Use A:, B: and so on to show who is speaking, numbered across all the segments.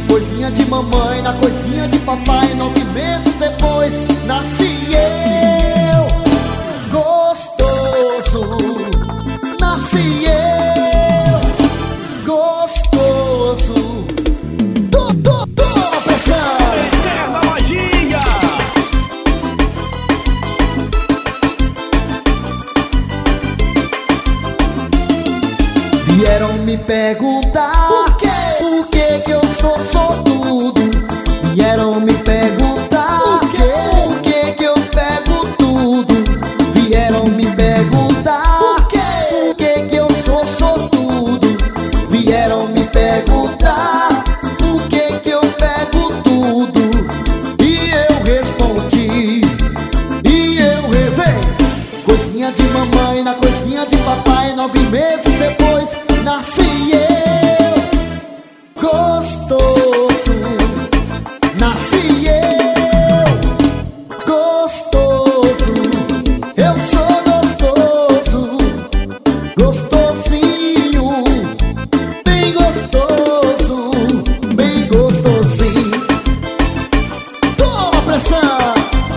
A: Coisinha de mamãe na coisinha de papai. 9 meses depois nasci eu. Gostoso, nasci eu. Gostoso. Toma pressão.
B: Eterna magia.
A: Vieram me perguntar por que que eu sou sortudo. Vieram me perguntar por que que eu pego tudo. Vieram me perguntar por que que eu sou sortudo. Vieram me perguntar por que que eu pego tudo. E eu respondi, e eu revei. Coisinha de mamãe na coisinha de papai. 9 meses depois nasci eu. Gostoso, nasci eu. Gostoso, eu sou gostoso. Gostosinho, bem gostoso, bem gostosinho. Toma pressão.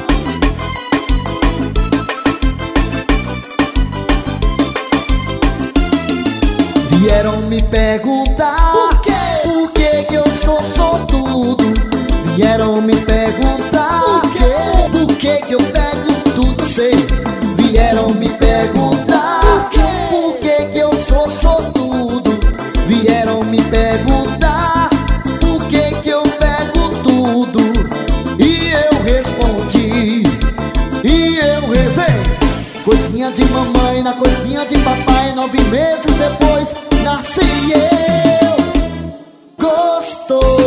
A: Vieram me perguntar por que que eu sou sortudo. Vieram me perguntar por que que eu pego tudo, sei. Vieram me perguntar por que que eu sou sortudo. Vieram me perguntar por que que eu pego tudo. E eu respondi, e eu revei. Coisinha de mamãe na coisinha de papai. 9 meses depois nasci eu. Gostoso.